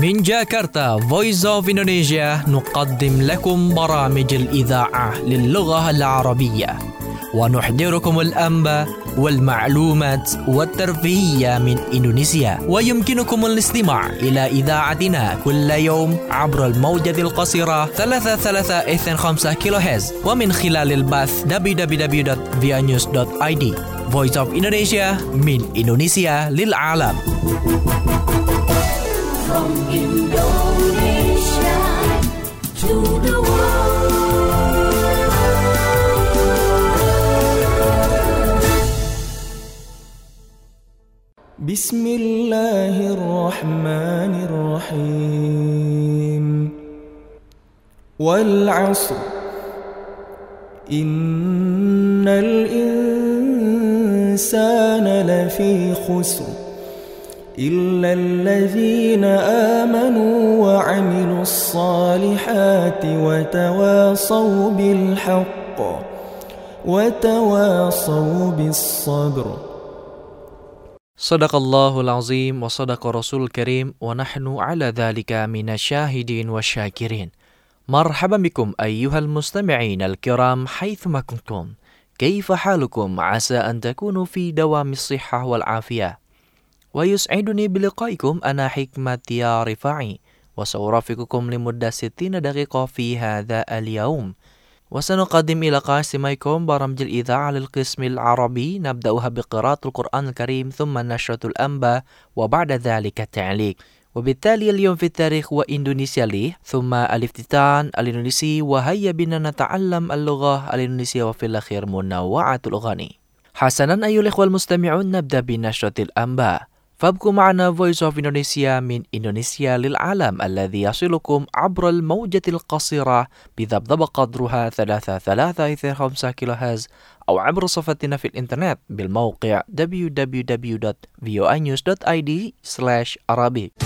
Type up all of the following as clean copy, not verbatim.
من جاكرتا Voice of Indonesia نقدم لكم برامج الإذاعة للغة العربية ونحضركم الأنباء والمعلومات والترفيهية من إندونيسيا ويمكنكم الاستماع إلى إذاعتنا كل يوم عبر الموجة القصيرة 3325 كيلوهرتز ومن خلال البث www.vianews.id Voice of Indonesia من إندونيسيا للعالم. From Indonesia to the world. بسم الله الرحمن الرحيم والعصر إن الإنسان لفي خسر إلا الذين آمنوا وعملوا الصالحات وتواصوا بالحق وتواصوا بالصبر. Sadaqallahul azim wa sadaqa rasul karim wa nahnu ala dhalika minasyahidin wa syakirin. Marhaban bikum ayyuhal mustami'in al-kiram haythuma kuntum. Kaifa halukum asa an takunu fi dawamis sihhah wal afiyah. Wa yus'iduni biliqaikum ana hikmati ya rifa'i wa sawrafiqukum limudda 60 daqiqah fi hadha al-yawm. وسنقدم إلى قاسميكم برامج الإذاعة للقسم العربي نبدأها بقراءة القرآن الكريم ثم نشرة الأنباء وبعد ذلك التعليق. وبالتالي اليوم في التاريخ وإندونيسيا لي ثم الافتتان الإندونيسي وهيا بنا نتعلم اللغة الإندونيسية وفي الأخير منوعة الأغاني. حسنا أيها الإخوة المستمعون نبدأ بنشرة الأنباء. فابقوا معنا Voice of Indonesia من إندونيسيا للعالم الذي يصلكم عبر الموجة القصيرة بذبذب قدرها 3325 كيلوهرتز أو عبر صفحتنا في الإنترنت بالموقع www.voanews.id/arabic.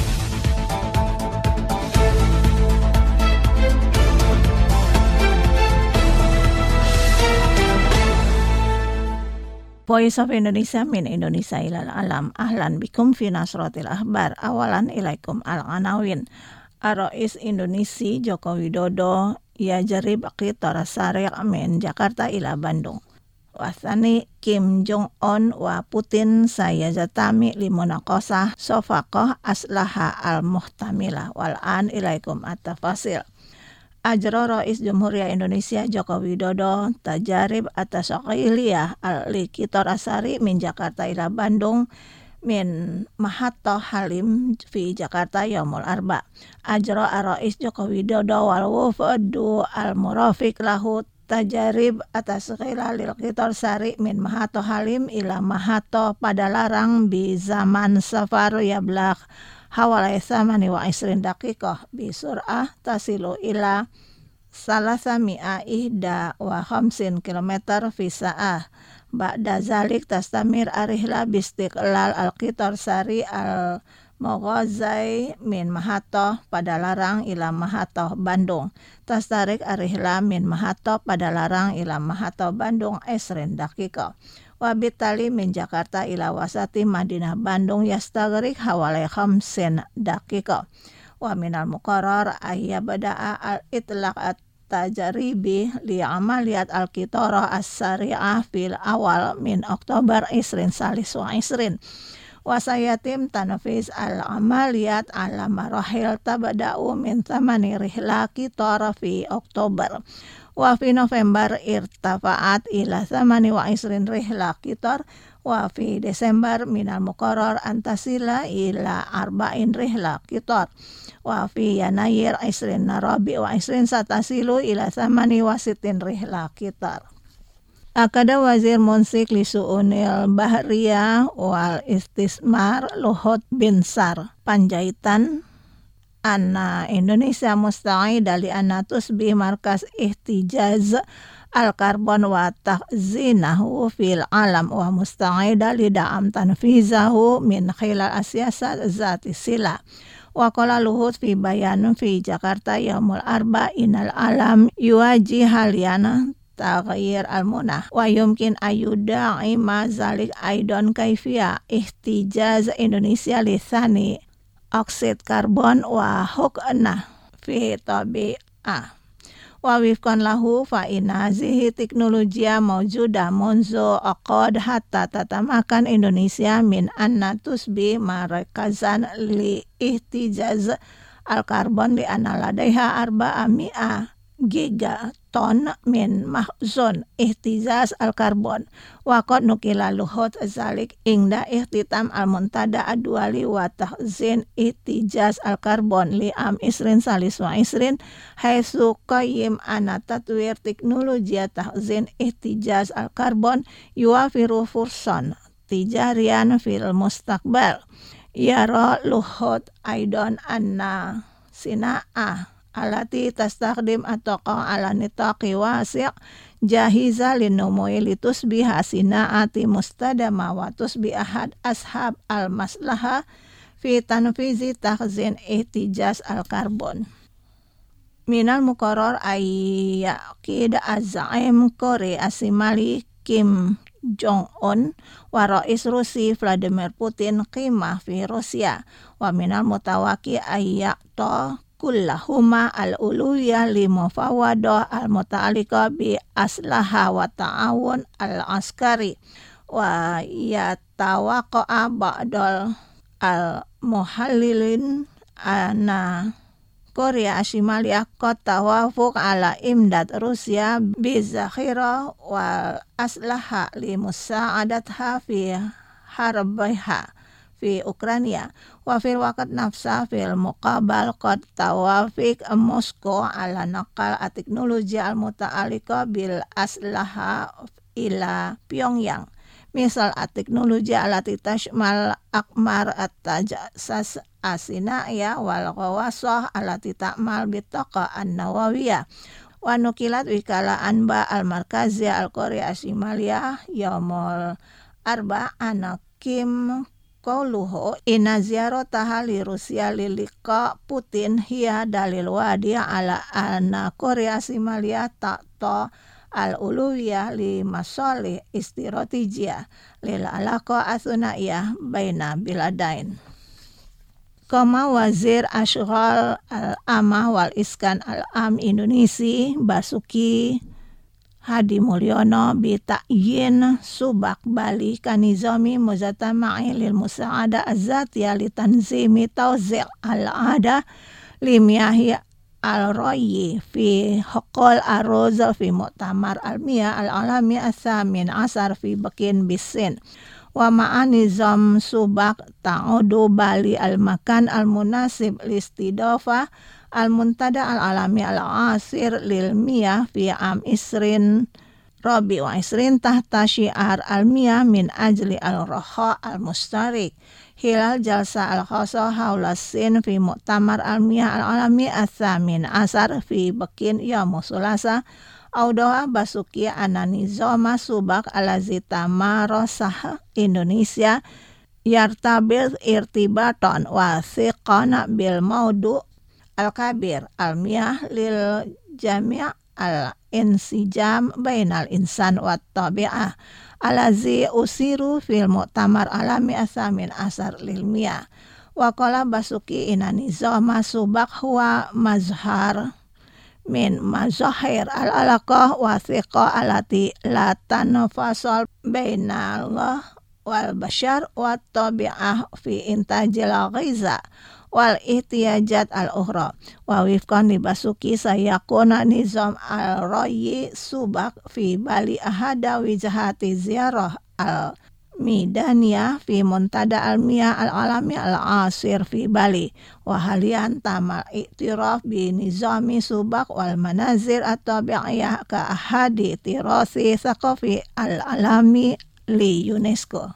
Voice of Indonesia min Indonesia ilal alam. Ahlan bikum fi nasratil ahbar. Awalan ilaikum al-anawin. Ar-Rais Indonesia Joko Widodo yajarib qitar sari' min Jakarta ila Bandung. Wasani Kim Jong-un wa Putin sayajatami limunaqasah sofaqah aslaha al-muhtamila. Wal'an ilaikum at-tafasil. Ajra Rais Jamhuriyah Indonesia Joko Widodo tajarib atas aqiliyah al-likitor asari min Jakarta ila Bandung min Mahathir Halim fi Jakarta yaumul arba. Ajra Rais Joko Widodo wal wufdu al-murafiq lahu tajarib atas qilalil kitor sari min Mahathir Halim ila Mahathir Padalarang bi zaman safar yablaq hawalai samani wa isrin daqiqah bi sur'ah tasilu ila salasami'a ihda wa khamsin kilometer fi sa'ah. Ba'da zalik tastamir arihla bistiqlal al-qitar sari al-Mughazai min Mahathir Padalarang ila Mahathir Bandung. Tastarik arihla min Mahathir Padalarang ila Mahathir Bandung isrin daqiqah. Wabitali min Jakarta ila wasati Madinah Bandung yastagrik hawalai khamsin daqiqah. Wa minal muqarrar ayyabda'a al-itlaq at-tajaribi li amaliyat al-qitara as-sari'ah fil awal min Oktober isrin salis wa isrin. Wa sayatim tanfiz al-amaliyat ala marahil tabda'u min thamani rihla qitara fi Oktober. Wa fi November irtafa'at ila 28 rihla qitar wa fi Desember minal muqarrar antasila ila 40 rihla qitar wa fi Yanayir 20 Rabi wa 20 satasilu ila 68 rihla qitar. Akada Wazir Munsik li Su'unil Bahriyah wal Istismar Luhut bin Sar Panjaitan anna Indonesia musta'ida li anatus bi markas ihtijaz al-karbon wa tahzinahu fil alam wa musta'ida li da'am tanfizahu min khilal asyasat zati sila. Wa qala Luhut fi bayanun fi Jakarta yaumul arba inal alam yuwaji haliyana taghyir al-munah wa yumkin ayuda'i ma zalik aidon kaifiyah ihtijaz Indonesia lisani oksid karbon wa hukna fi tabi'ah. Wa wifqan lahu fa inna hazihi teknologia mawjudah munzu aqad hatta tatamakan Indonesia min anna tusbi marakazan li ihtijaz al-karbon li anna ladaiha 400 gigaton min mahzun ihtijaz al-karbon wa qad nukila luhut zalik ingda ihtitam al-muntada adwali wa tahzin ihtijaz al-karbon li am isrin salis wa isrin haitsu qayyim ana tatwir teknologi tahzin ihtijaz al-karbon yuwafiru fursan tijarian fil mustaqbal. Yara luhut aidon anna sina'ah alati tastakdim ataqa ala nitaqi wasi' jahiza linumui litusbiha sina'ati mustadama wa tusbi ahad ashab al-maslaha fi tanfizi takhzin ihtijaz al-karbon. Minal muqarrar ayyaqid az-za'im Korea Shimali Kim Jong-un wa rais Rusi Vladimir Putin qimah fi Rusia wa minal mutawaki ayyaqta kullahuma al-uluya li mufawadah al-muta'alliqa bi aslaha wa ta'awun al-askari wa yatawaqa'a ba'dal al-muhallilin ana Korea Shimaliyah qad tawafuq ala imdad Rusia bi zakhira wal aslaha li musa'adatha fi harbiha fi Ukraina wa fil waqt nafsa fil muqabal qad tawafiq Moskow ala naqal teknologi al-muta'alliqa bil aslaha ila Pyongyang. Misal teknologi alati tashmal akmar at-tajassas asinaya wal ghawasah alati ta'mal bitaqa an-nawawiyah wa nukilat wikala anba al-markaziyah al-Korea Shimaliyah yaumul arba'ana Kim qauluhu inna ziyarataha li Rusia lilika Putin hiya dalil wadi'a ala anna Korea Shimaliyah ta'ta al-uluwiyah li masalih istiratijiyah lil alaqa athunaiyah baina biladain. Kama Wazir Ashghal al-Amah wal Iskan al-Am Indonesia Basuki Hadi Mulyono bi ta'yin subak Bali kanizami muzatama'i lil musa'ada az-zatiyah li tanzimi tawzi' al-ada limiyahi al-Royi fi Haqal Aruz fi Mu'tamar al-Miyah al-Alami as-Samin asar fi Bakin Bisin wa ma'anizam subak ta'udu Bali al-makan al-munasib listidofa al-muntada al-alami al-asir lil miyah fi am isrin Rabi wa isrin tahta syiar al-miyah min ajli al-raha al-mustarik hilal jalsa al-khasa haula sin fi mu'tamar al-miyah al-alami as-samin asar fi Bakin yaum sulasa audoha Basuki ananizoma subak alazita marosah Indonesia yartabir irtibatan wa thiqana bil maudu al-kabir al-miyah lil jami' al-insijam bainal insan wa tabi'ah alazi usiru fil mu'tamar alami asamin asar lil miyah wa qala Basuki inanizama subak huwa mazhar min mazahir al-alaqah wa thiqa alati la tanfasal bainallah wal bashar wa tabi'ah fi intajil ghiza wal ihtiyajat al-ukhra wa wifqan li Basuki sayakuna nizam al-Royi subak fi Bali ahada wijahati ziyarah al-Midaniyah fi muntada al-miyah al-alami al-asir fi Bali wa halian tamal iktiraf bi nizami subak wal manazir at-tabi'iyah ka ahadi tirasi thaqafi al-alami li UNESCO.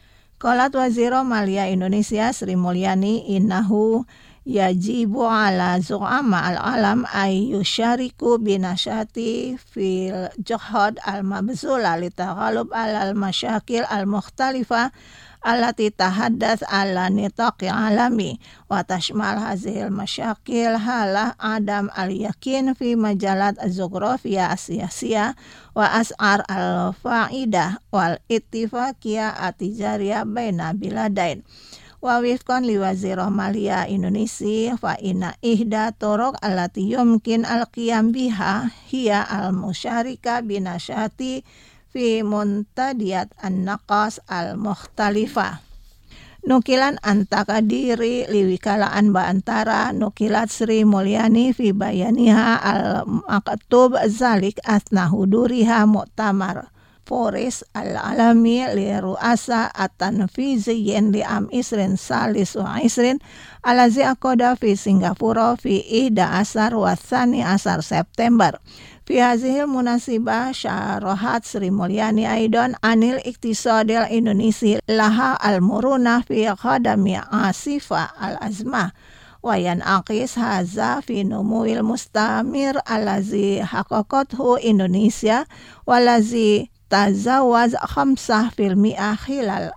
Qalat Waziro Malia Indonesia Sri Mulyani innahu yajibu ala zu'ama al-alam ay yushariku binasyati fil jihad al-mabzula li taghalub alal masyakil al-mukhtalifah allati tahaddath ala nitaqi alami wa tashmal hazil masyakil halah adam al-yakin fi majalat az-zugrafiyah as-siyasiyah wa as'ar al-fa'idah wal ittifaqiyah at-tijariyah baina biladain Wa wifqan li Wazirah Maliyah Indonesia fa inna ihda turuq allati yumkin al-qiyam biha hiya al-musyarika binasyati fi muntadiyat an-naqas al-mukhtalifah. Nukilan antaka diri liwikalaan Bantara nukilat Sri Mulyani fi bayaniha al-maktub zalik asna huduriha mu'tamar Foris al-alami li ru'asa at-tanfiziyin li am isrin salis wa isrin alazi akoda fi Singapura fi ihda asar wa thani asar September. Fi hazihil munasibah syarahat Sri Mulyani aidan anil iktisadil Indonesia laha al-muruna fi khadami asifa al-azmah wa yanaqis haza fi numuil mustamir alazi haqqaqathu Indonesia walazi tazawaz 5% khilal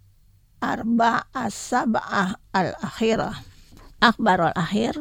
arba'as-sab'ah al-akhirah. Akhbarul akhir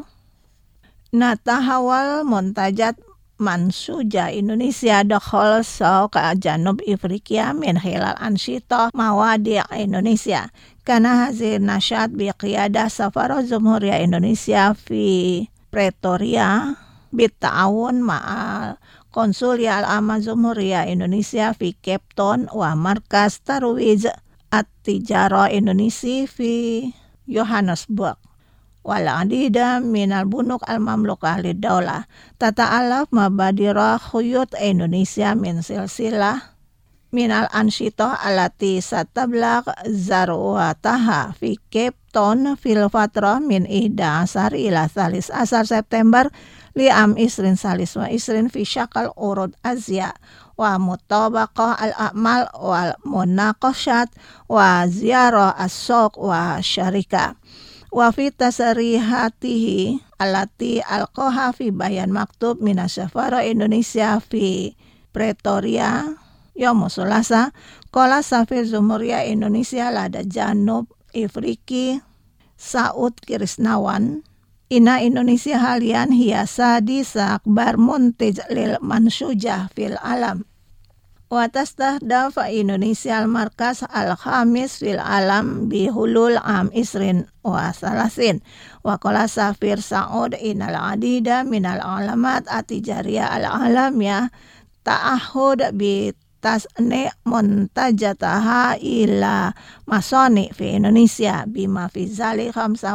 natahawal muntajat Mansuja Indonesia dakhal ke Janub Afrika min khilal ansyitah mawadi' Indonesia kana hazir nasyat bi qiyadah Safarah Jumhuriyah Indonesia fi Pretoria bitta'awun ma'al Konsulia al-Amma Jumhuriyah Indonesia fi Cape Town wa markas tarwij at-tijara Indonesia fi Johannesburg wal adida minal bunuk al-mamlukah lid-daulah tata'alaf mabadira khuyut Indonesia min silsilah minal ansyitah alati satablaq zarwataha fi Cape Town fil fatrah min ihda asar ila salis asar September li am isrin salis wa isrin fi syakal urud Asia wa mutabaqah al-a'mal wal munaqashat wa ziyarah as-suq wa syarika wa fi tasrihatihi allati alqaha fi bayan maktub minasyafara Indonesia fi Pretoria yaum Sulasa qala Safir Jumhuriyah Indonesia lada Janub Afriki Saud Krisnawan Ina Indonesia halian hiasadi akbar muntij lil mansujah fil alam wa tastahdaf Indonesia al-markas al-khamis fil alam bihulul am isrin wa salasin wa qala Safir Saud inal adida minal alamat atijariyah al-alamiyah ta'ahud bi tasni muntajataha ila masoni fi Indonesia bima fi zalik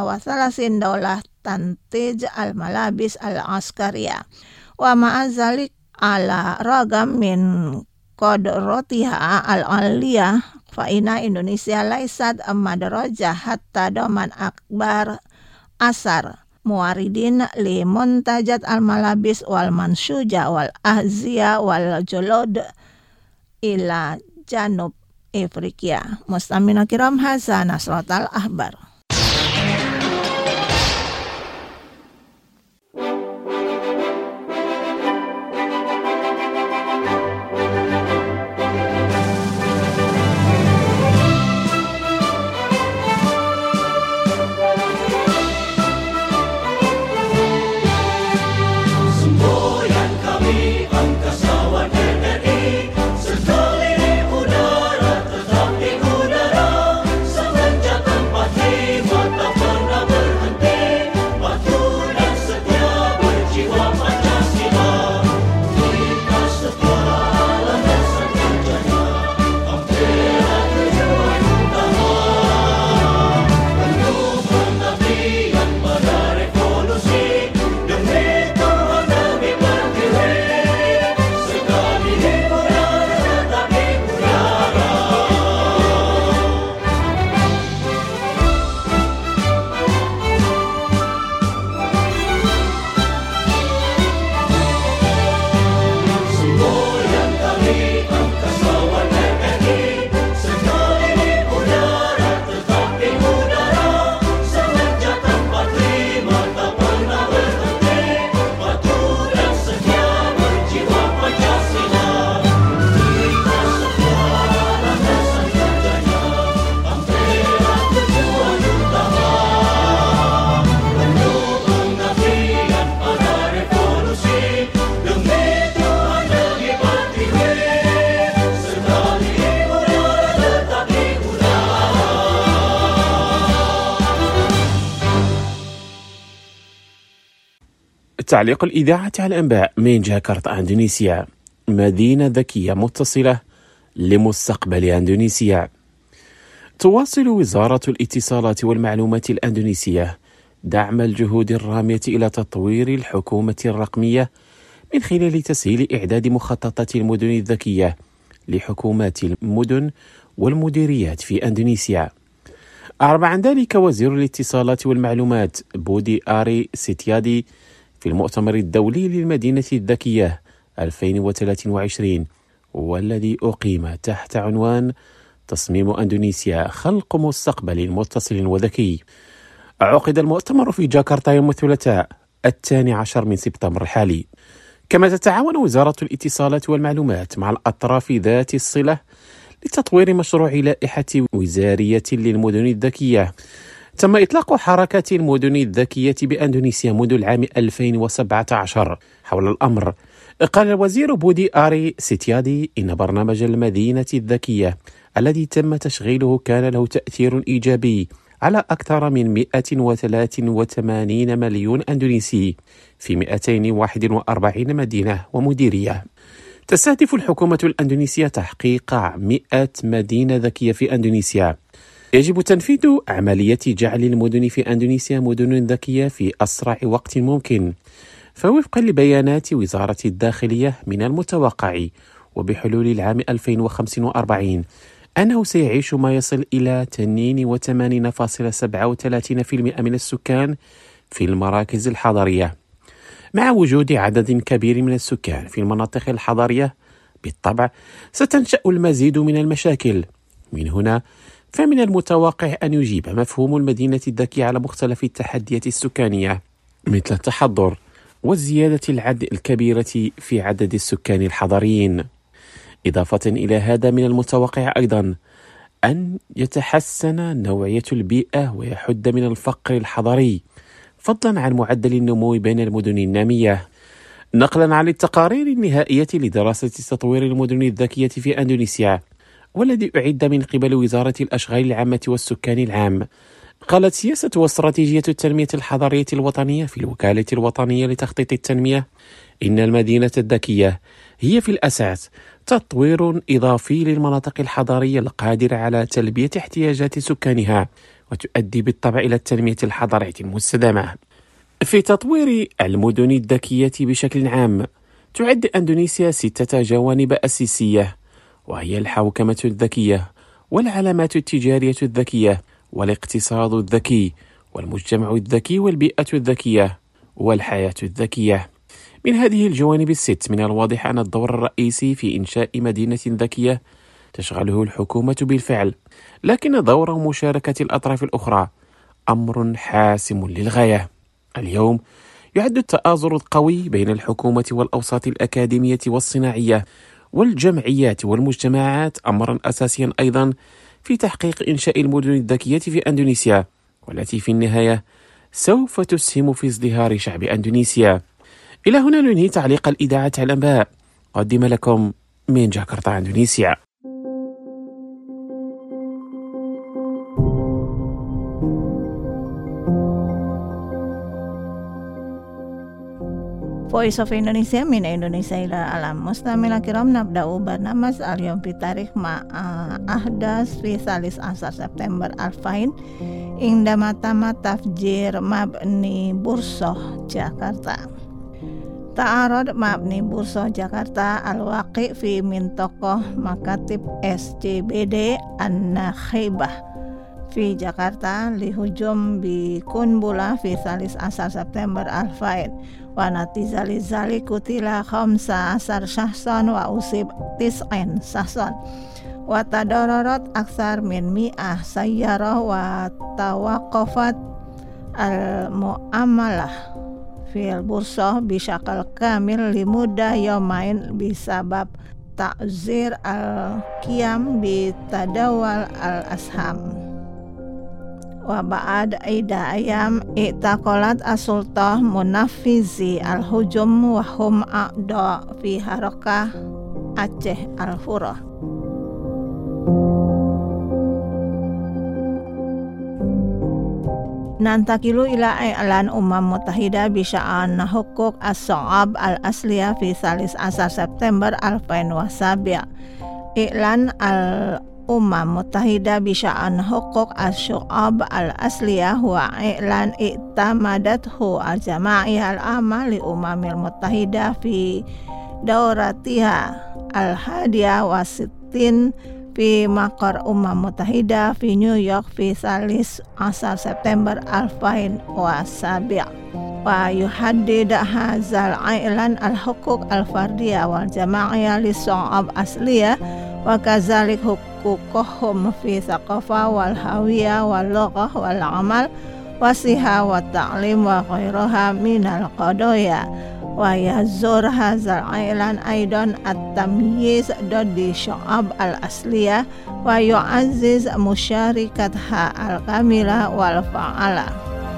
35 daulah tantij al-malabis al-askariyah wa ma'azalik ala ragam min qadratiha al-aliyah fa ina Indonesia laisat madrajah hatta doman akbar asar muwaridin li muntajat al-malabis wal mansuja wal ahziya wal julud ila Janub Afrika. Mustamina kiram hadza nasratal ahbar. Sekeliling udara tetap di udara, semenjak tempat تعليق الإذاعة على الأنباء من جاكرتا إندونيسيا، مدينة ذكية متصلة لمستقبل إندونيسيا. تواصل وزارة الاتصالات والمعلومات الإندونيسية دعم الجهود الرامية إلى تطوير الحكومة الرقمية من خلال تسهيل إعداد مخططات المدن الذكية لحكومات المدن والمديريات في إندونيسيا. أعرب عن ذلك وزير الاتصالات والمعلومات بودي آري سيتيادي في المؤتمر الدولي للمدينة الذكية 2023، والذي أقيم تحت عنوان تصميم إندونيسيا خلق مستقبل متصل وذكي. عقد المؤتمر في جاكرتا يوم الثلاثاء 12 من سبتمبر الحالي. كما تتعاون وزارة الاتصالات والمعلومات مع الأطراف ذات الصلة لتطوير مشروع لائحة وزارية للمدن الذكية. تم إطلاق حركة المدن الذكية بإندونيسيا منذ العام 2017. حول الأمر قال الوزير بودي آري سيتيادي إن برنامج المدينة الذكية الذي تم تشغيله كان له تأثير إيجابي على أكثر من 183 مليون أندونيسي في 241 مدينة ومديرية. تستهدف الحكومة الأندونيسية تحقيق 100 مدينة ذكية في أندونيسيا. يجب تنفيذ عملية جعل المدن في أندونيسيا مدن ذكية في أسرع وقت ممكن. فوفقا لبيانات وزارة الداخلية من المتوقع وبحلول العام 2045 أنه سيعيش ما يصل إلى 82.37% من السكان في المراكز الحضرية، مع وجود عدد كبير من السكان في المناطق الحضرية. بالطبع ستنشأ المزيد من المشاكل. من هنا فمن المتوقع أن يجيب مفهوم المدينة الذكية على مختلف التحديات السكانية، مثل التحضر والزيادة الكبيرة في عدد السكان الحضريين. إضافة إلى هذا، من المتوقع أيضا أن يتحسن نوعية البيئة ويحد من الفقر الحضري، فضلا عن معدل النمو بين المدن النامية. نقلا عن التقارير النهائية لدراسة تطوير المدن الذكية في أندونيسيا، والذي أعد من قبل وزارة الأشغال العامة والسكان العام، قالت سياسة واستراتيجية التنمية الحضرية الوطنية في الوكالة الوطنية لتخطيط التنمية إن المدينة الذكية هي في الأساس تطوير إضافي للمناطق الحضرية القادرة على تلبية احتياجات سكانها، وتؤدي بالطبع إلى التنمية الحضرية المستدامة. في تطوير المدن الذكية بشكل عام، تعد أندونيسيا 6 جوانب أساسية، وهي الحوكمة الذكية، والعلامات التجارية الذكية، والاقتصاد الذكي، والمجتمع الذكي، والبيئة الذكية، والحياة الذكية. من هذه الجوانب ال6 من الواضح أن الدور الرئيسي في إنشاء مدينة ذكية تشغله الحكومة بالفعل، لكن دور مشاركة الأطراف الأخرى أمر حاسم للغاية. اليوم يعد التآزر القوي بين الحكومة والأوساط الأكاديمية والصناعية والجمعيات والمجتمعات أمرا أساسيا أيضا في تحقيق إنشاء المدن الذكية في أندونيسيا، والتي في النهاية سوف تسهم في ازدهار شعب أندونيسيا. إلى هنا ننهي تعليق الإذاعة على الأنباء، قدم لكم من جاكرتا إندونيسيا. Voice of Indonesia من إندونيسيا إلى العالم. مستمعينا الكرام، نبدأ برنامج اليوم بتاريخ مع أحداث في 13 سبتمبر 2000 عندما تم تفجير مبنى بورصة جاكرتا. تعرض مبنى بورصة جاكرتا الواقع في منطقة مكاتب SCBD النخبة في جاكرتا لهجوم بقنبلة في 13 سبتمبر 2000. ونتيجة لذلك قتل 15 شخصا وأصيب 9 شخصا، وتضررت أكثر من 100 سيارة، وتوقفت المعاملة في البورصة بشكل كامل لمدة يومين بسبب تعذير القيام بتداول الأسهم. وبعد عدة أيام اعتقلت السلطة منفذي الهجوم وهم أعضاء في حركة أعصى الحرة. Nantakilu ila i'lan Muttahida bisya'an hukuk as-Syu'ab al-Asliyah fi 13 September 2007. I'lan Muttahida bisya'an hukuk as-Syu'ab al-Asliyah huwa i'lan i'tamadathu al-jama'iyah al-amma li Muttahida fi dauratiha al-hadiyah wa sittin fi maqar Muttahida fi New York fi 13 September 2007 wa yuhaddid hadzal i'lan al-huquq al-fardiyah wal jama'iyah lis-Syu'ab asliyah wa kadzalik huququhum fi thaqafah wal hawiyah wal lughah wal amal wasiha wa ta'lim wa ghairaha minal qadaya wa yazur hadzal ailan aidan at-tamyiz di syu'ab al-asliyah wa yu'azziz musyarikatha al-kamilah wal fa'ala.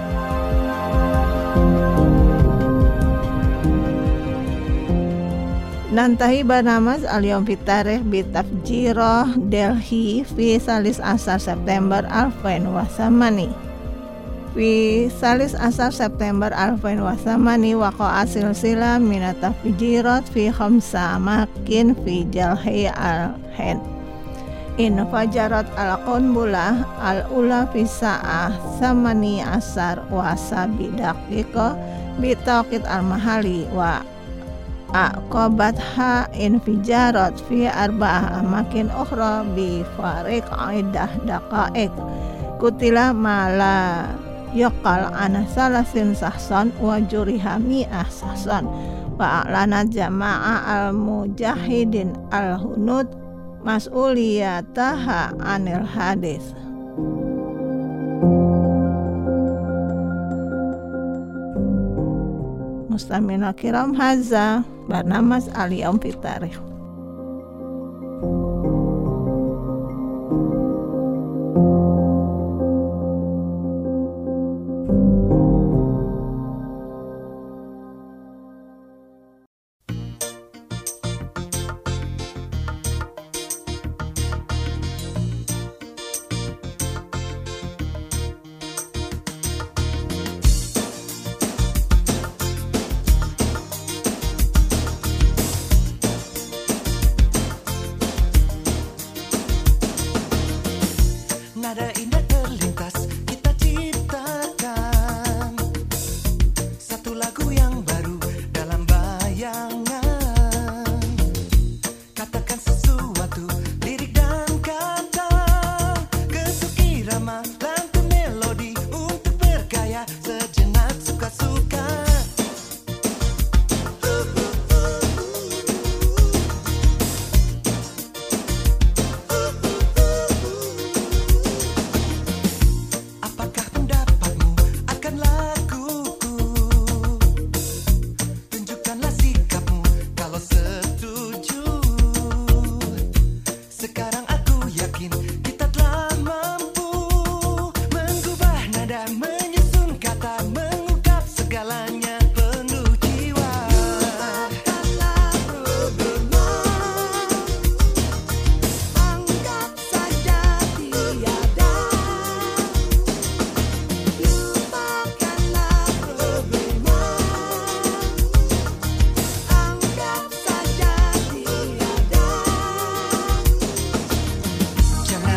Nantahi barnamaz al-yawm fi tarikh bi tafjirah Delhi fi 13 September 2008. Fi 13 September 2008 waqa'a silsilah min at-tafjirat fi 5 amakin fi Delhi al-Hind. Infajarat al-qunbulah al-ula fi sa'ah 18 wa 7 daqiqah bi tawqit al-mahali wa aqabatha infijarat fi 4 amakin ukhra bi fariq 10 daqaiq. Kutila mala yaqal ana salasin sahsan wa juriha mi'ah sahsan wa a'lanat jama'ah al-mujahidin al-hunud mas'uliyataha anil hadis. Mustamina kiram haza barnamaz al-yawm fi tarikh. Nada indah terlintas kita ciptakan, satu lagu yang baru dalam bayangan. Katakan sesuatu, lirik dan kata, ketuk irama, lantun melodi untuk bergaya sejenak suka-suka. Jangan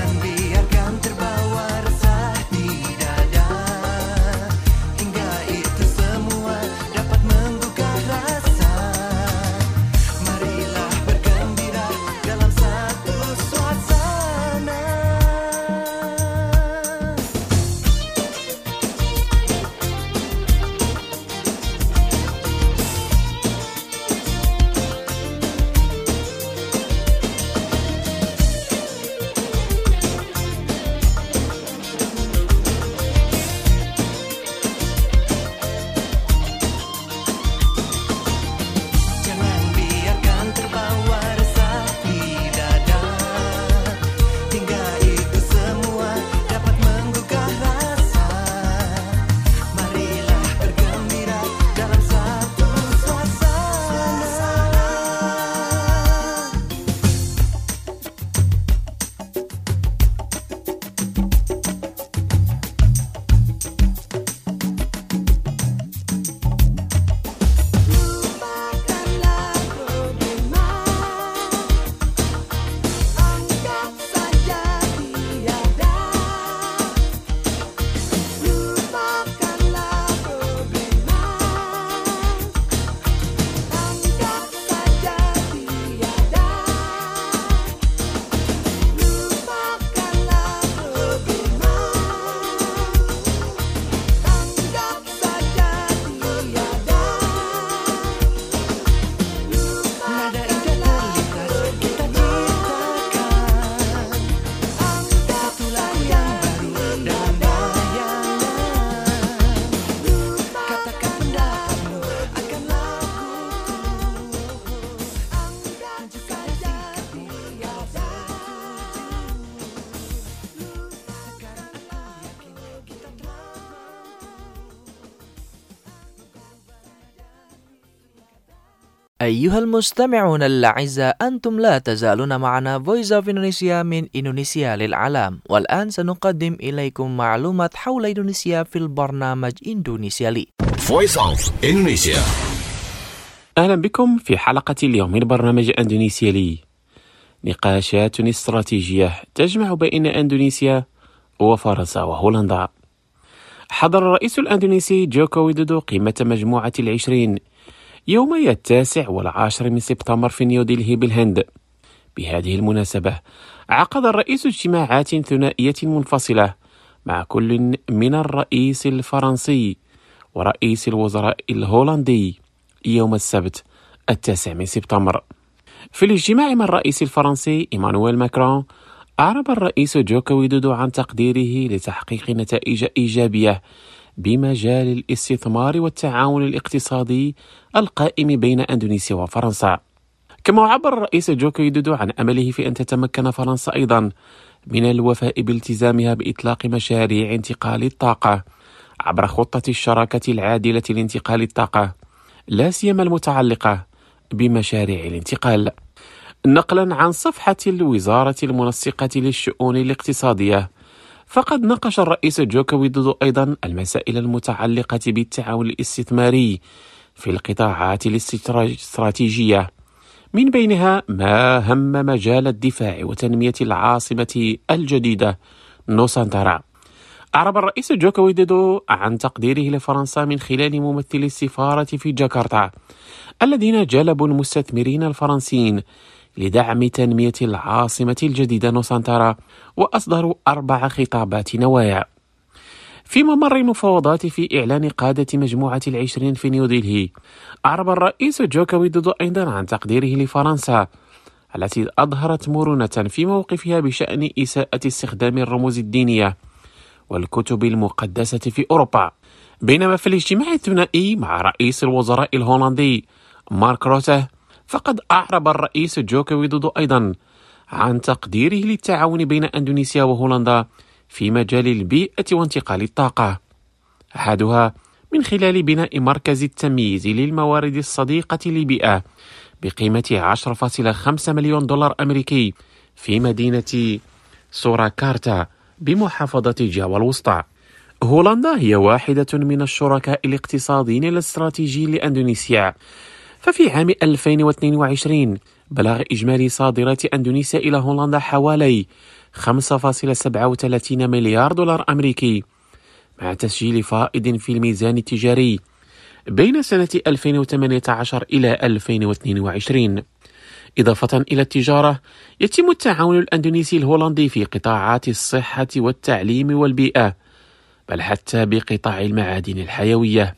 أيها المستمعون الأعزاء، أنتم لا تزالون معنا Voice of Indonesia من إندونيسيا للعالم. والآن سنقدم إليكم معلومات حول إندونيسيا في البرنامج إندونيسيا لي. Voice of Indonesia. أهلا بكم في حلقة اليوم من برنامج أندونيسيا لي. نقاشات استراتيجية تجمع بين أندونيسيا وفرنسا وهولندا. حضر الرئيس الأندونيسي جوكو ويدودو قمة مجموعة ال20 يومي 9 و10 من سبتمبر في نيودلهي بالهند. بهذه المناسبة عقد الرئيس اجتماعات ثنائية منفصلة مع كل من الرئيس الفرنسي ورئيس الوزراء الهولندي يوم السبت 9 من سبتمبر. في الاجتماع مع الرئيس الفرنسي إيمانويل ماكرون، أعرب الرئيس جوكو ويدودو عن تقديره لتحقيق نتائج إيجابية بمجال الاستثمار والتعاون الاقتصادي القائم بين أندونيسيا وفرنسا. كما عبر الرئيس جوكو ويدودو عن أمله في أن تتمكن فرنسا أيضا من الوفاء بالتزامها بإطلاق مشاريع انتقال الطاقة عبر خطة الشراكة العادلة لانتقال الطاقة، لا سيما المتعلقة بمشاريع الانتقال. نقلا عن صفحة الوزارة المنسقة للشؤون الاقتصادية، فقد ناقش الرئيس جوكو ويدودو أيضا المسائل المتعلقة بالتعاون الاستثماري في القطاعات الاستراتيجية، من بينها ما هم مجال الدفاع وتنمية العاصمة الجديدة نوسانتارا. أعرب الرئيس جوكو ويدودو عن تقديره لفرنسا من خلال ممثل السفارة في جاكرتا الذين جلبوا المستثمرين الفرنسيين لدعم تنمية العاصمة الجديدة نوسانتارا، وأصدروا 4 خطابات نوايا. في ممر المفاوضات في إعلان قادة مجموعة ال20 في نيودلهي، أعرب الرئيس جوكو ويدودو أيضا عن تقديره لفرنسا التي أظهرت مرونة في موقفها بشأن إساءة استخدام الرموز الدينية والكتب المقدسة في أوروبا. بينما في الاجتماع الثنائي مع رئيس الوزراء الهولندي مارك روته، فقد أعرب الرئيس جوكو ويدودو أيضا عن تقديره للتعاون بين أندونيسيا وهولندا في مجال البيئة وانتقال الطاقة، أحدها من خلال بناء مركز التمييز للموارد الصديقة للبيئة بقيمة 10.5 مليون دولار أمريكي في مدينة سوراكارتا بمحافظة جاوا الوسطى. هولندا هي واحدة من الشركاء الاقتصاديين الاستراتيجيين لأندونيسيا، ففي عام 2022 بلغ إجمالي صادرات أندونيسيا إلى هولندا حوالي 5.37 مليار دولار أمريكي، مع تسجيل فائض في الميزان التجاري بين سنة 2018 إلى 2022. إضافة إلى التجارة، يتم التعاون الأندونيسي الهولندي في قطاعات الصحة والتعليم والبيئة، بل حتى بقطاع المعادن الحيوية.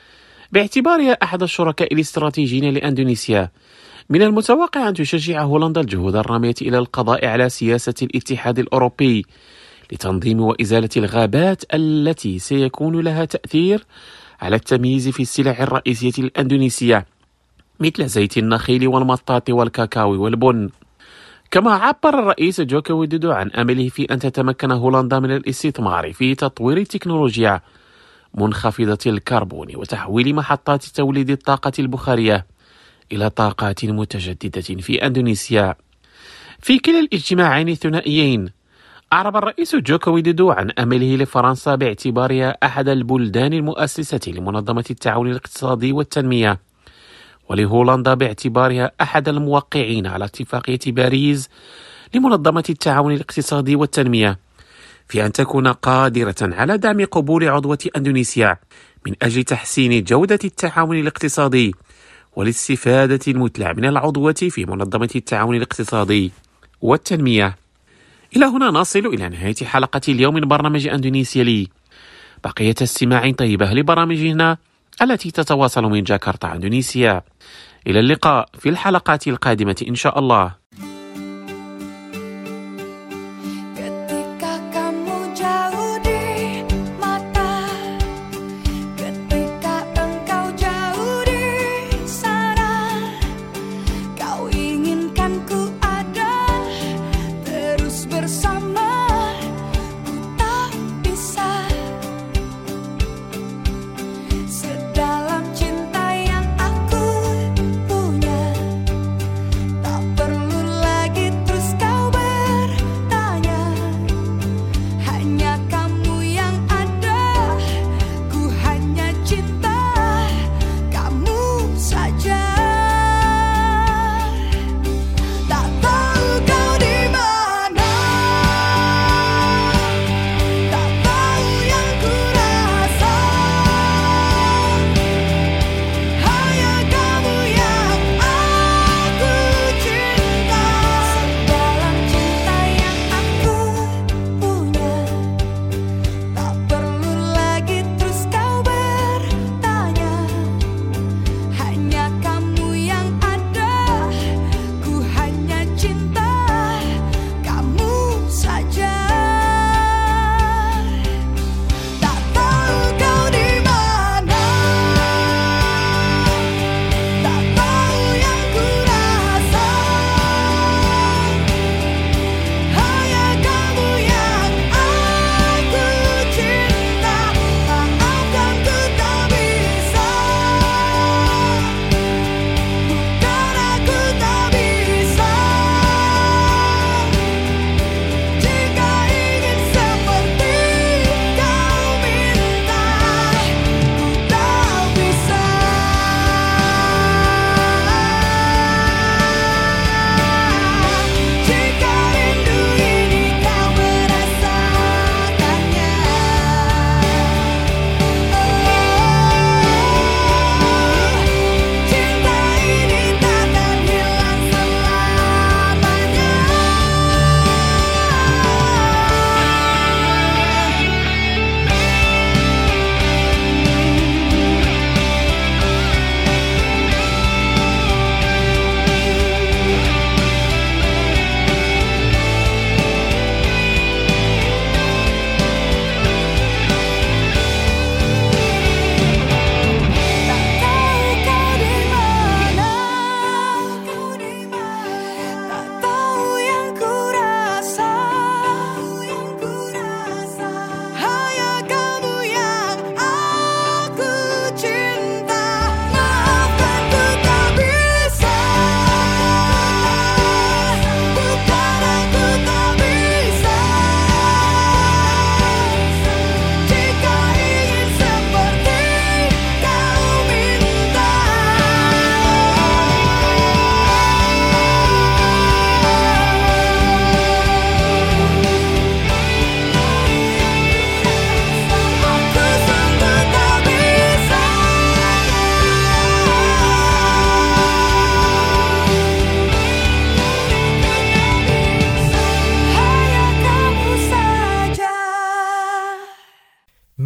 باعتبارها أحد الشركاء الاستراتيجيين لأندونيسيا، من المتوقع أن تشجع هولندا الجهود الرامية إلى القضاء على سياسة الاتحاد الأوروبي لتنظيم وإزالة الغابات التي سيكون لها تأثير على التمييز في السلع الرئيسية الأندونيسية مثل زيت النخيل والمطاط والكاكاو والبن. كما عبر الرئيس جوكو ويدودو عن أمله في أن تتمكن هولندا من الاستثمار في تطوير التكنولوجيا منخفضة الكربون وتحويل محطات توليد الطاقة البخارية إلى طاقات متجددة في أندونيسيا. في كلا الاجتماعين الثنائيين، أعرب الرئيس جوكو ويدودو عن أمله لفرنسا باعتبارها أحد البلدان المؤسسة لمنظمة التعاون الاقتصادي والتنمية، ولهولندا باعتبارها أحد الموقعين على اتفاقية باريس لمنظمة التعاون الاقتصادي والتنمية، في أن تكون قادرة على دعم قبول عضوة أندونيسيا من أجل تحسين جودة التعاون الاقتصادي والاستفادة المثلى من العضوة في منظمة التعاون الاقتصادي والتنمية. إلى هنا نصل إلى نهاية حلقة اليوم من برنامج أندونيسيا لي. بقية استماع طيبة لبرامجنا التي تتواصل من جاكرتا أندونيسيا. إلى اللقاء في الحلقات القادمة إن شاء الله. Sedalam cinta yang aku punya.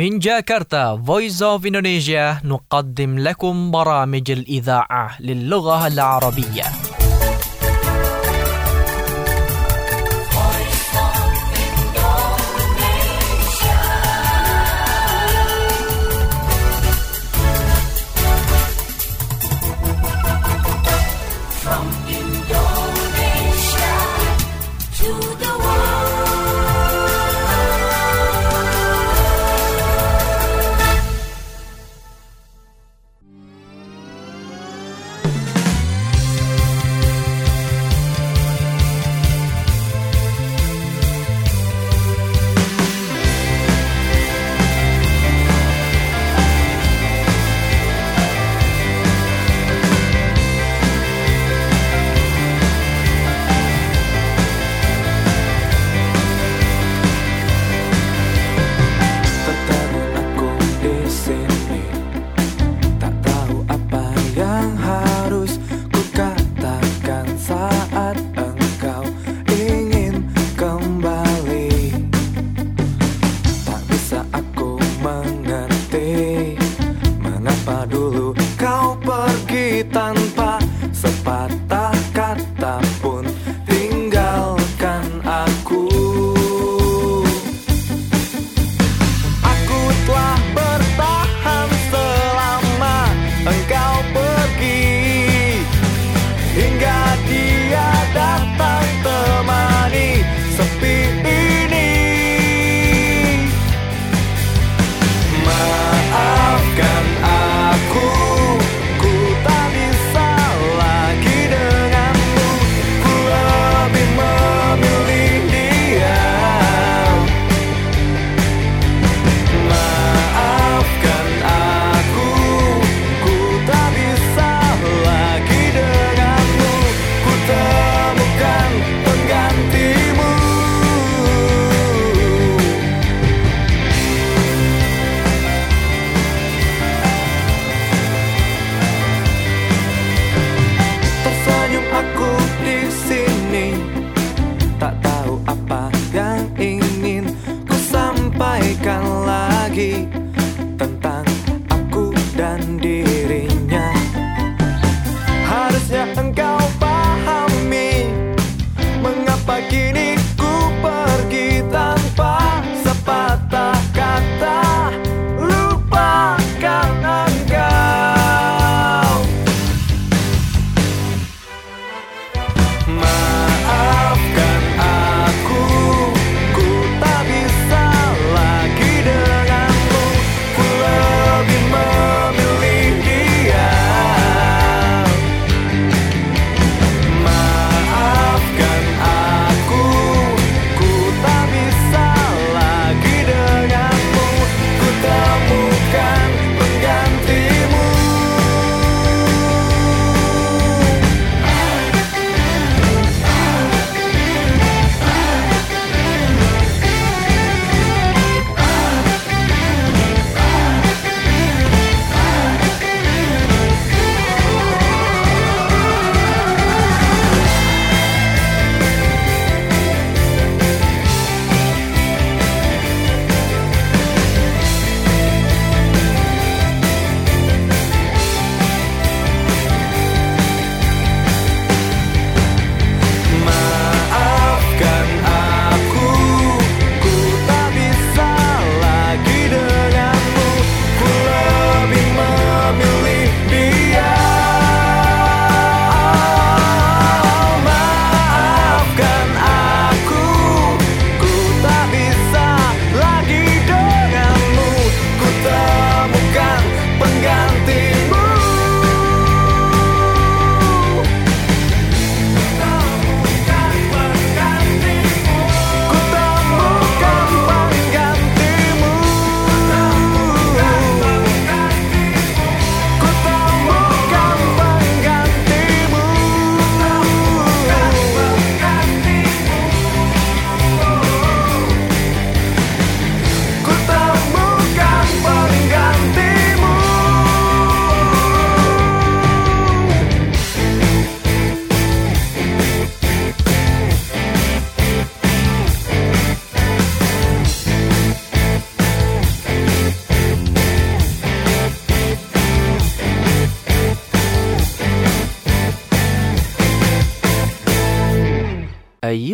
من جاكرتا Voice of Indonesia نقدم لكم برامج الإذاعة للغة العربية. From Indonesia to the world.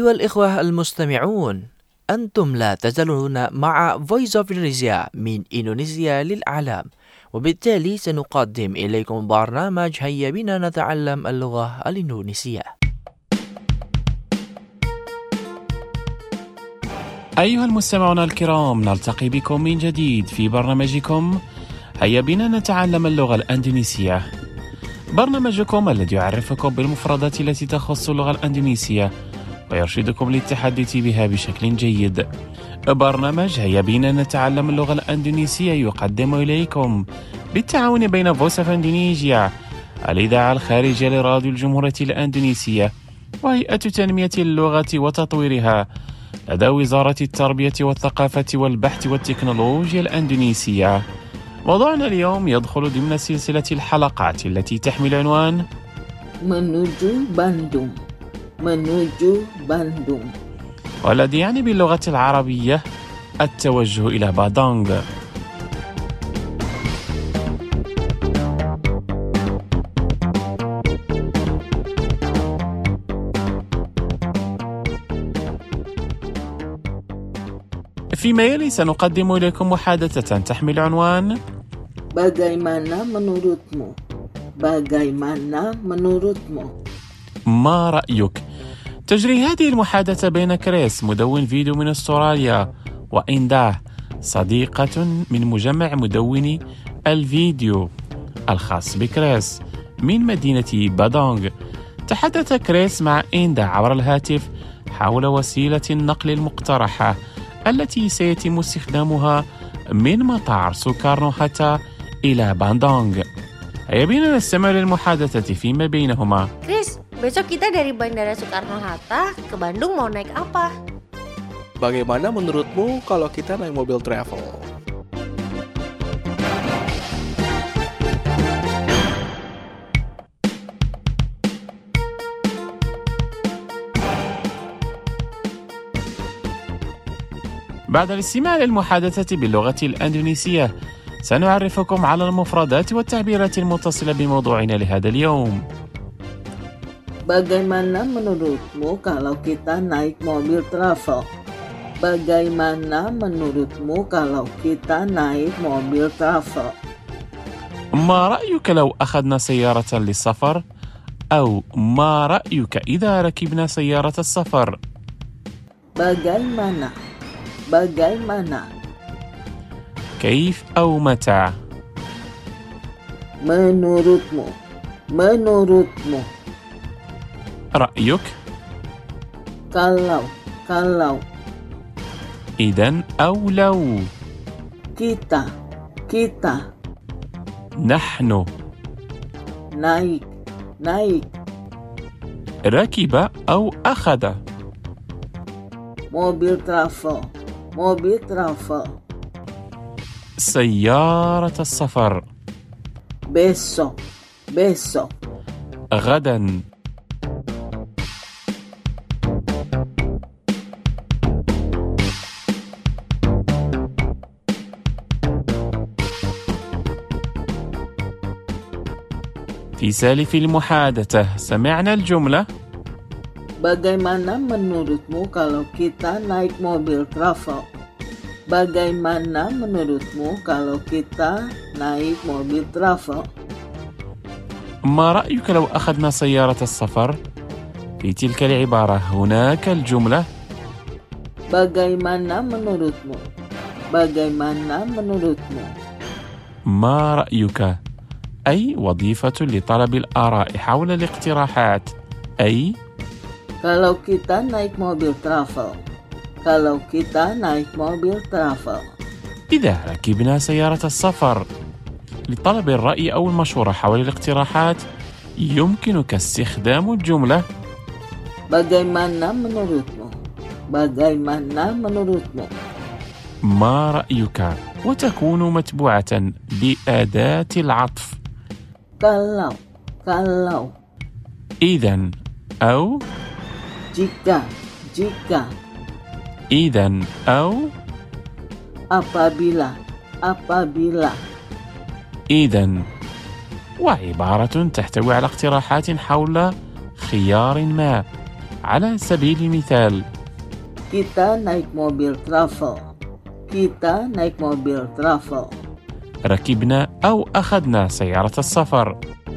أيها الإخوة المستمعون، أنتم لا تزالون مع Voice of Indonesia من إندونيسيا للعالم، وبالتالي سنقدم إليكم برنامج هيا بنا نتعلم اللغة الإندونيسية. أيها المستمعون الكرام، نلتقي بكم من جديد في برنامجكم هيا بنا نتعلم اللغة الإندونيسية، برنامجكم الذي يعرفكم بالمفردات التي تخص اللغة الإندونيسية ويرشدكم للتحدث بها بشكل جيد. برنامج هيا بنا نتعلم اللغة الإندونيسية يقدم إليكم بالتعاون بين Voice of Indonesia، الإذاعة الخارجية لراديو الجمهورية الإندونيسية، وهيئة تنمية اللغة وتطويرها لدى وزارة التربية والثقافة والبحث والتكنولوجيا الإندونيسية. موضوعنا اليوم يدخل ضمن سلسلة الحلقات التي تحمل عنوان menuju Bandung، والذي يعني باللغة العربية التوجه إلى بادونغ. فيما يلي سنقدم إليكم محادثة تحمل عنوان Bagaimana menurutmu؟ ما رأيك؟ تجري هذه المحادثة بين كريس مدون فيديو من أستراليا وإندا صديقة من مجمع مدوني الفيديو الخاص بكريس من مدينة بادونغ. تحدث كريس مع إندا عبر الهاتف حول وسيلة النقل المقترحة التي سيتم استخدامها من مطار سوكارنو حتى إلى باندونغ. هيا بنا نستمع للمحادثة فيما بينهما. Chris, besok kita dari Bandara Soekarno-Hatta ke Bandung mau naik apa? Bagaimana menurutmu kalau kita naik mobil travel? بعد الاستماع للمحادثة باللغة الإندونيسية سنعرفكم على المفردات والتعبيرات المتصلة بموضوعنا لهذا اليوم. Bagaimana menurutmu kalau kita naik mobil travel? Bagaimana menurutmu kalau kita naik mobil travel? ما رأيك لو أخذنا سيارة للسفر؟ أو ما رأيك إذا ركبنا سيارة السفر؟ Bagaimana؟ كيف أو متى؟ Menurutmu؟ رأيك؟ Kalau إذن أو لو. kita نحن. naik ركب أو أخذ. mobil travel سيارة السفر. besok غدا. في سالف المحادثة سمعنا الجملة Bagaimana menurutmu kalau kita naik mobil travel? Bagaimana menurutmu kalau kita naik mobil travel? ما رأيك لو أخذنا سيارة السفر؟ في تلك العبارة هناك الجملة Bagaimana menurutmu? ما رأيك؟ أي وظيفة لطلب الآراء حول الاقتراحات، أي Kalau kita naik mobil travel. إذا ركبنا سيارة السفر. لطلب الرأي أو المشورة حول الاقتراحات يمكنك استخدام الجملة Bagaimana menurutmu? ما رأيك؟ وتكون متبوعة بأداة العطف. Kalau إذن أو jika إذن أو apabila إذن. وعبارة تحتوي على اقتراحات حول خيار ما على سبيل المثال Kita naik mobil travel. Kita naik mobil travel. ركبنا أو أخذنا سيارة السفر.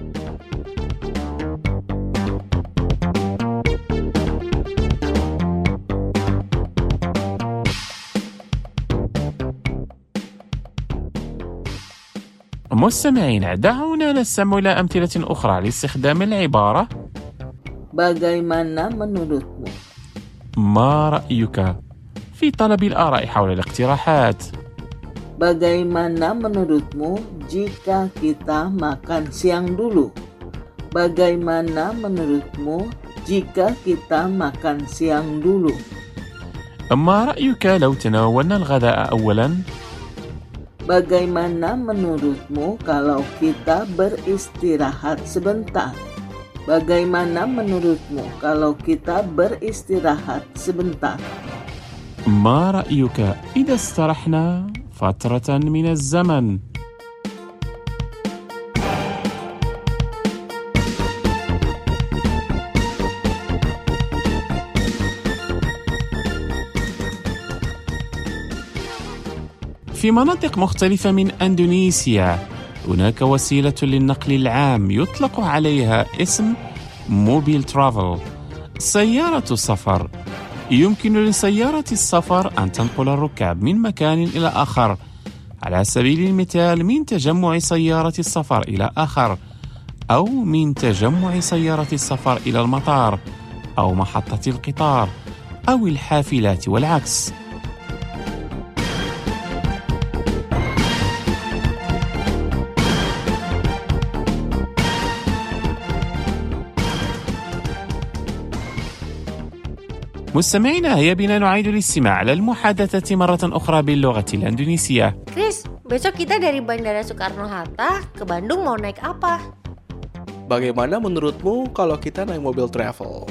مستمعين، دعونا نستمع إلى أمثلة أخرى لاستخدام العبارة Bagaimana menurutmu? ما رأيك في طلب الآراء حول الاقتراحات. Bagaimana menurutmu jika kita makan siang dulu? Bagaimana menurutmu jika kita makan siang dulu? ما رأيك لو تناولنا الغداء أولاً؟ Bagaimana menurutmu kalau kita beristirahat sebentar? Bagaimana menurutmu kalau kita beristirahat sebentar? ما رأيك إذا استرحنا فترة من الزمن؟ في مناطق مختلفة من أندونيسيا هناك وسيلة للنقل العام يطلق عليها اسم موبيل ترافل، سيارة السفر. يمكن لسيارة السفر أن تنقل الركاب من مكان إلى آخر، على سبيل المثال من تجمع سيارة السفر إلى آخر، أو من تجمع سيارة السفر إلى المطار أو محطة القطار أو الحافلات والعكس. مستمعينا، هيا بنا نعيد الاستماع على المحادثة مرة أخرى باللغة الإندونيسية. Chris, besok kita dari Bandara Soekarno-Hatta ke Bandung mau naik apa? Bagaimana menurutmu kalau kita naik mobil travel?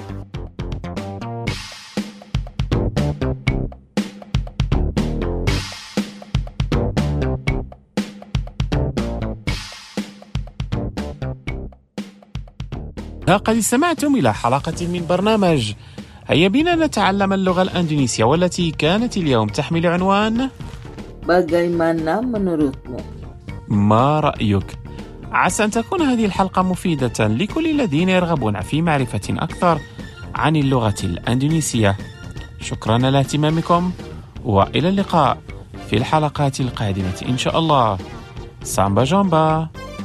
لقد استمعتم إلى حلقة من برنامج هيا بنا نتعلم اللغة الإندونيسية، والتي كانت اليوم تحمل عنوان Bagaimana menurutmu? ما رأيك؟ عسى أن تكون هذه الحلقة مفيدة لكل الذين يرغبون في معرفة أكثر عن اللغة الإندونيسية. شكرا لاهتمامكم، وإلى اللقاء في الحلقات القادمة إن شاء الله. سامبا جامبا.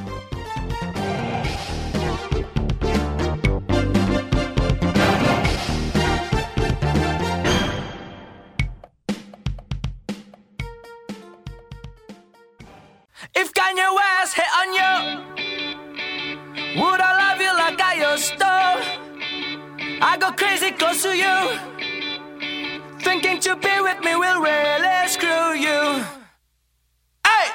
If Kanye West hit on you, would I love you like I used to? I go crazy close to you, thinking to be with me will really screw you. Hey!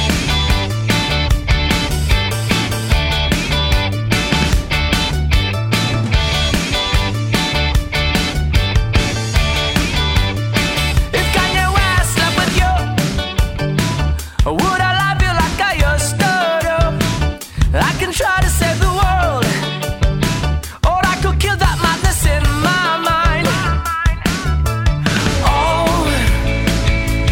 If Kanye West slept with you, would I love you like I used to do? I can try to save the world, or I could kill that madness in my mind. Oh,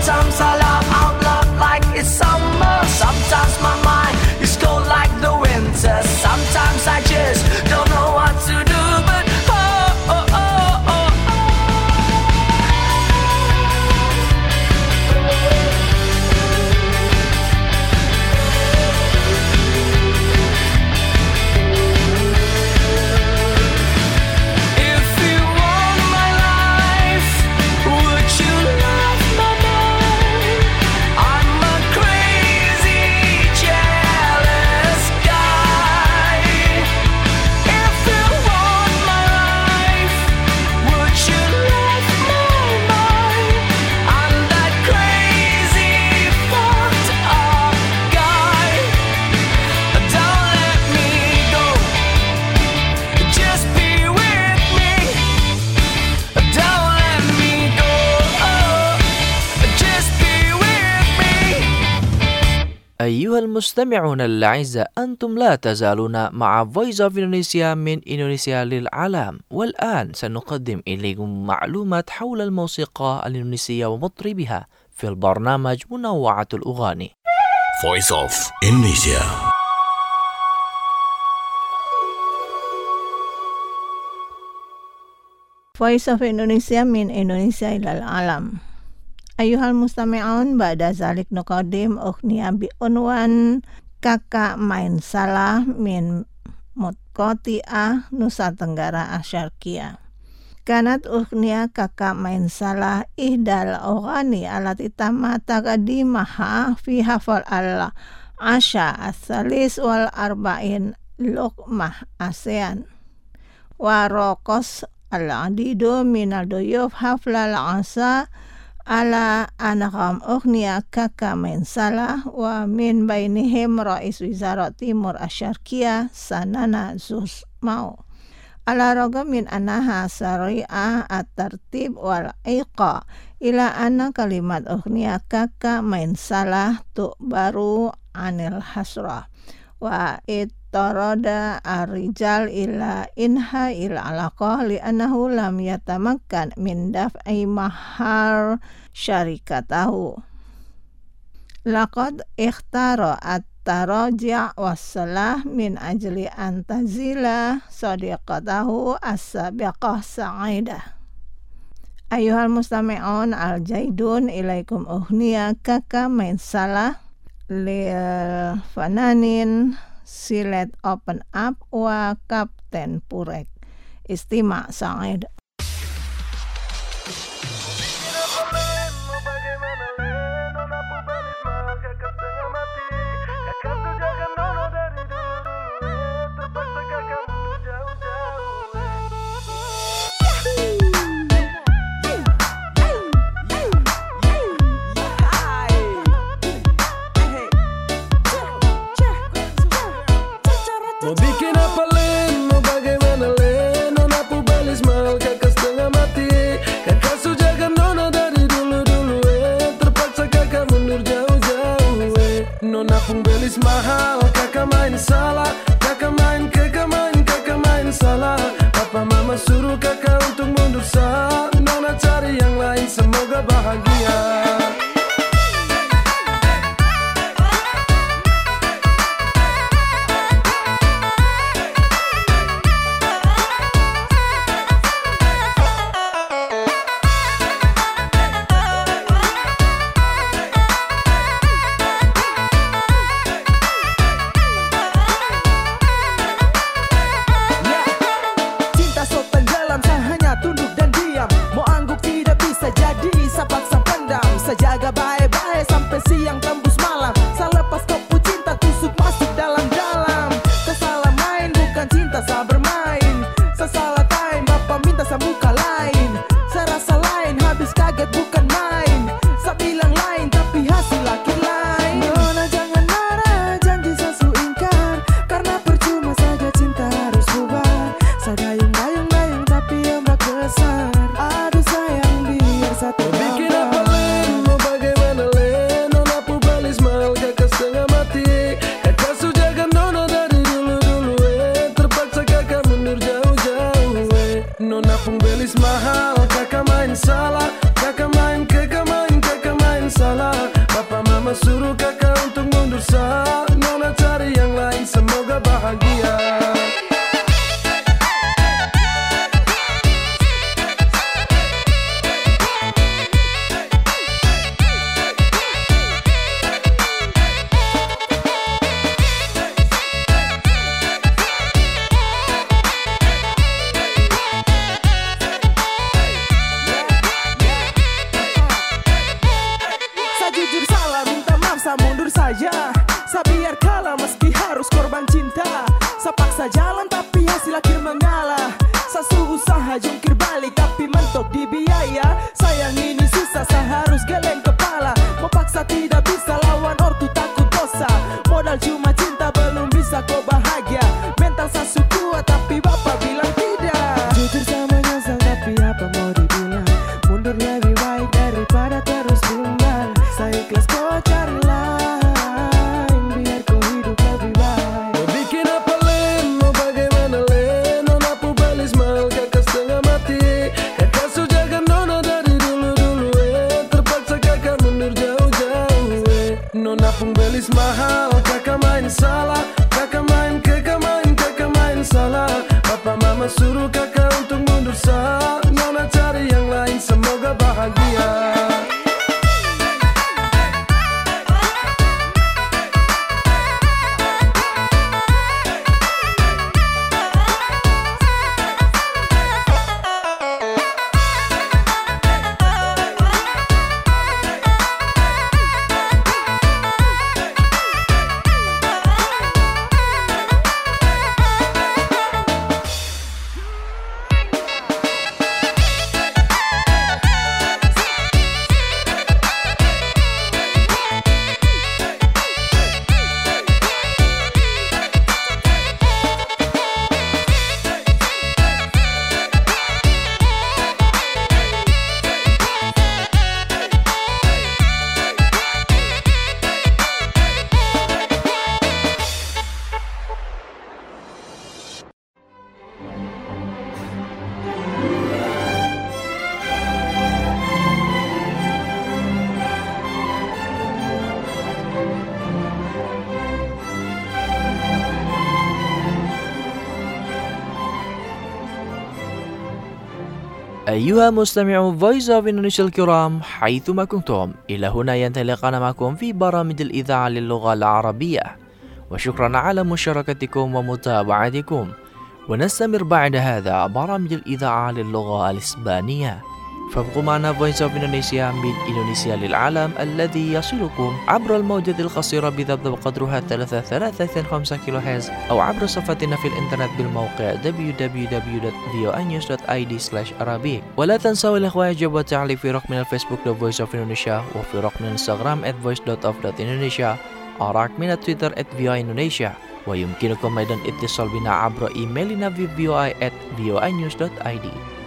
Sometimes I laugh out loud like it's summer. Sometimes my mind is cold like the winter. Sometimes I just don't know what to do. But oh, oh, oh, oh, if you want my life, would you love my mind? I'm a crazy, jealous guy. If you want my life, would you love my mind? I'm that crazy, fucked up guy. Don't let me go. Just be with me. Don't let me go. Just be with me. أيها المستمعون الأعزاء، أنتم لا تزالون مع Voice of Indonesia من إندونيسيا للعالم، والآن سنقدم إليكم معلومات حول الموسيقى الإندونيسية ومطربها في البرنامج منوعة الأغاني. Voice of Indonesia. Voice of Indonesia min Indonesia ilal alam. Ayuhal mustami'un ba'da zalik nuqaddim ughniya bi unwan Kakak Main Salah min Mutqati'ah Nusa Tenggara Asyarqiyah. Kanat ughniya Kakak Main Salah ihdal ughani alati tamma taqaddimaha fi hafal al-asha as-salis wal arba'in luqmah ASEAN. Wa raqas al-adidu minal duyuf haflal asa ala anaqam ughniya Kakak Main Salah wa min bainihim Rais Wizarat Timur Asyarqiyah Sanana Zusmau. Ala ragam min anaha sari'ah at-tartib wal iqa ila anna kalimat ughniya Kakak Main Salah tu'baru anil hasrah wa tarada ar-rijal ila inha ila alaqah li annahu lam yatamakkan min daf'i mahar syarikatahu. Laqad ikhtara at-taraji' was-salah min ajli antazila sadiqatahu as-sabiqah sa'idah. Ayuhal mustami'un al-jaidun ilaikum ughniya Kakak Main Salah lil fananin Silet Open Up wa Kapten Purek. Istima Sa'id. Mau bikin apa Len, mau bagaimana Len, nona pubalis mal kakak setengah mati. Kakak sujagan nona dari dulu-dulu terpaksa kakak mundur jauh-jauh Nona pembelis mahal, kakak main salah. Kakak main salah. Papa mama suruh kakak untuk mundur sah. Nona cari yang lain, semoga bahagia. Jaga baik-baik sampai siang tembus malam. Selepas kopu cinta tusuk masuk dalam-dalam. Salah main bukan cinta, saya bermain. Salah time bapak minta saya muka lain. Saya rasa lain, habis kaget bukan main. Saya bilang lain tapi hasil laki lain. Nona jangan marah, janji saya su ingkar. Karena percuma saja cinta harus bubar. Saya dayung-dayung tapi ombak besar. Aduh sayang biar satu bikin apa Len, mau bagaimana Len, nona pubalis jujur salah, minta maaf, saya mundur saja. Saya biar kalah meski harus korban cinta. Saya paksa jalan tapi hasil akhir mengalah. Saya usaha jungkir balik tapi mentok di biaya. Sayang ini susah, saya harus geleng kepala. Mau paksa tidak bisa, lawan ortu takut dosa. Modal cuma cinta belum bisa kau bahagia. Mental saya kuat tapi bapak bilang tidak. Jujur sama nyesal tapi apa mau dibilang. Mundur lebih baik daripada terus bimbang. Saya ikhlas kau cari lain, biar kau hidup lebih baik. Mau bikin apa Len, mau bagaimana Len. Nona pubelis mal kakak setengah mati. Kakak sujagan nona dari dulu-dulu terpaksa kakak mundur jauh-jauh Nona pubelis mahal, kakak main salah. Kakak main salah. Papa mama suruh kakak untuk mundur sah. Nona cari yang lain, semoga bahagia. أيها مستمعو Voice of Indonesia الكرام حيثما كنتم، إلى هنا ينطلقنا معكم في برامج الإذاعة للغة العربية، وشكرا على مشاركتكم ومتابعتكم. ونستمر بعد هذا برامج الإذاعة للغة الإسبانية، فابقوا معنا Voice of Indonesia من إندونيسيا للعالم الذي يصلكم عبر الموجة القصيرة بذبذب قدرها 3.35 كيلوهرتز أو عبر صفحتنا في الإنترنت بالموقع www.voanews.id/arabic. ولا تنسوا الإخوة إعجاب والتعليق في رقمنا الفيسبوك The Voice of Indonesia، وفي رقم الانستغرام @voice.of.indonesia، ورقمنا تويتر @voaindonesia. ويمكنكم أيضا اتصال بنا عبر إيميلنا في voi@voanews.id.